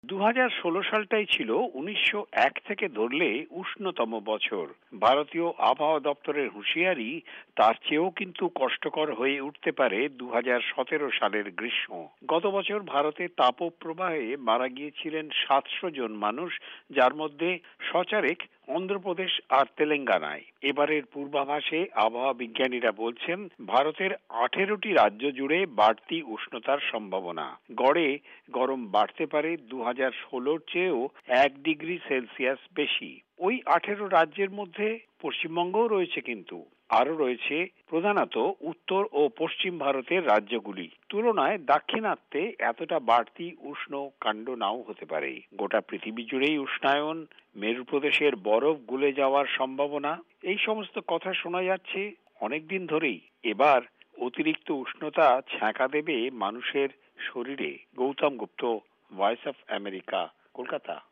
2016 সালটাই ছিল 1901 থেকে ধরলে উষ্ণতম বছর। ভারতীয় আবহাওয়া দপ্তরের হুঁশিয়ারি, তার চেয়েও কিন্তু কষ্টকর হয়ে উঠতে পারে 2017 সালের গ্রীষ্ম। গত বছর ভারতে তাপপ্রবাহে মারা গিয়েছিলেন 700 জন মানুষ, যার মধ্যে সচারেক অন্ধ্রপ্রদেশ আর তেলেঙ্গানায়। এবারের পূর্বাভাসে আবহাওয়া বিজ্ঞানীরা বলছেন ভারতের 18টি রাজ্য জুড়ে বাড়তি উষ্ণতার সম্ভাবনা। গড়ে গরম বাড়তে পারে 2016-র চেয়েও 1 ডিগ্রি সেলসিয়াস বেশি। ওই 18 রাজ্যের মধ্যে পশ্চিমবঙ্গও রয়েছে, কিন্তু আরো রয়েছে প্রধানত উত্তর ও পশ্চিম ভারতের রাজ্যগুলি। তুলনায় দাক্ষিণাত্যে এতটা বাড়তি উষ্ণ কাণ্ড নাও হতে পারে। গোটা পৃথিবী জুড়েই উষ্ণায়ন, মেরু প্রদেশের বরফ গলে যাওয়ার সম্ভাবনা, এই সমস্ত কথা শোনা যাচ্ছে অনেকদিন ধরেই। এবার অতিরিক্ত উষ্ণতা ছ্যাঁকা দেবে মানুষের শরীরে। Gautam Gupta, voice of America, Kolkata.